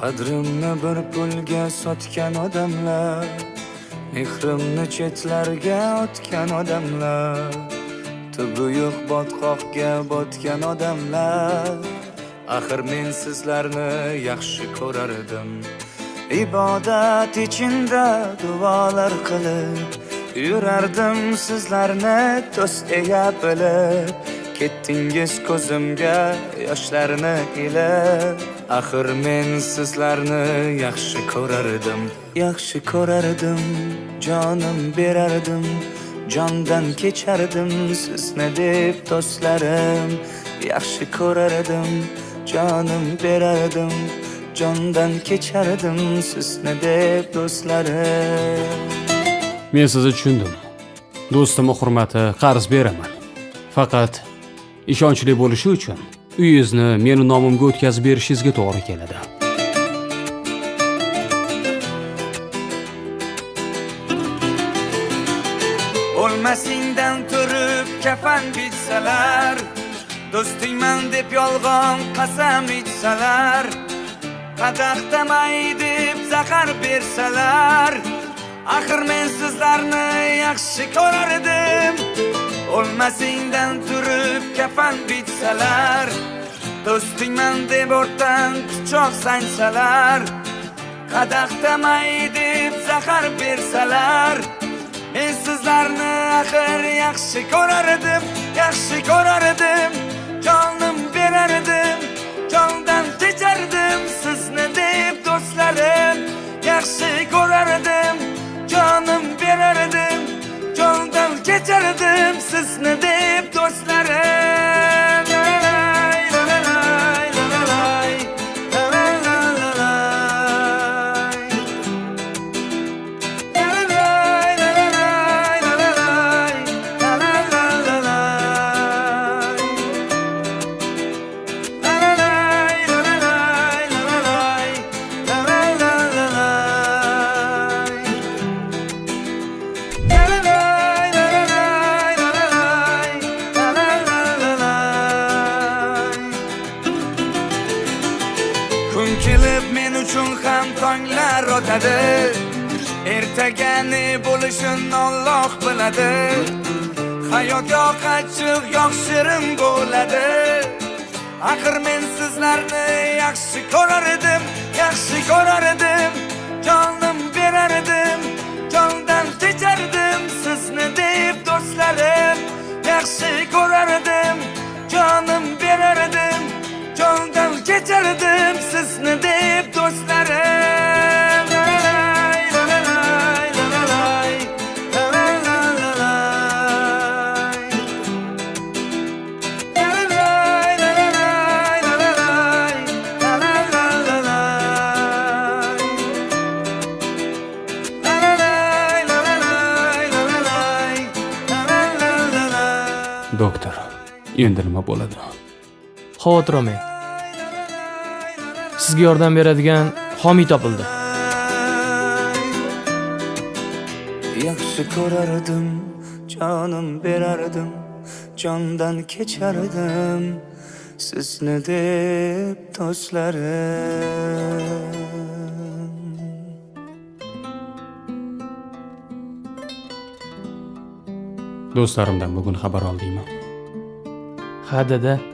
Qadrimni bir pulga sotgan odamlar, mehrimni chetlarga otgan odamlar, tubi yo'q botqoqga botgan odamlar. Axir men sizlarni yaxshi ko'rardim. Ibodat ichinda duolar qilib yurardim, sizlarni do'st deya bilib. Ketdingiz ko'zimga yoshlarni ilib. Axir men sizlarni yaxshi ko'rardim, yaxshi ko'rardim, jonim berardim, jondan kechardim sizni deb do'stlarim. Yaxshi ko'rardim, jonim berardim, jondan kechardim sizni deb do'stlarim. Men sizni tushundim. Do'stimning hurmati qarz beraman. Faqat ishonchli bo'lishi uchun uyingizni meni nomimga o'tkazib berishingizga to'g'ri keladi. O'lmasingdan turib kafan bitsalar, do'stingman deb yolg'on qasam ichsalar, qadaqdamay deb zahar bersalar, axir men sizlarni yaxshi ko'rardim. O'lmasingdan turib kafan bitsalar, do'stingman deb o'rtan pichoq sansalar, qadaqdamay deb zahar bersalar, men sizlarni axir yaxshi ko'rardim, yaxshi ko'rardim, jonim berardim, jondan kechardim sizni deb do'stlarim. Yaxshi ko'rardim, jonim berardim, jondan kechardim sizni deb do'stlarim. Kun kelib men uchun ham tonglar o'tadi, ertagani bo'lishini Alloh biladi. Hayot yo'q achchiq, yo'q shirin bo'ladi. Axir men sizlarni yaxshi ko'rardim, yaxshi ko'rardim, jonim berardim, jondan kechardim sizni deb do'stlarim. Yaxshi ko'rardim, jonim berardim, jondan kechardim sizni deb do'stlarim. Doktor, endi nima bo'ladi? Xavotir olmang. Sizga yordam beradigan homiy topildi. Yaxshi ko'rardim, jonim berardim, jondan kechardim sizni deb do'stlarim. Do'stlarimdan bugun xabar oldingmi? Ha, dada.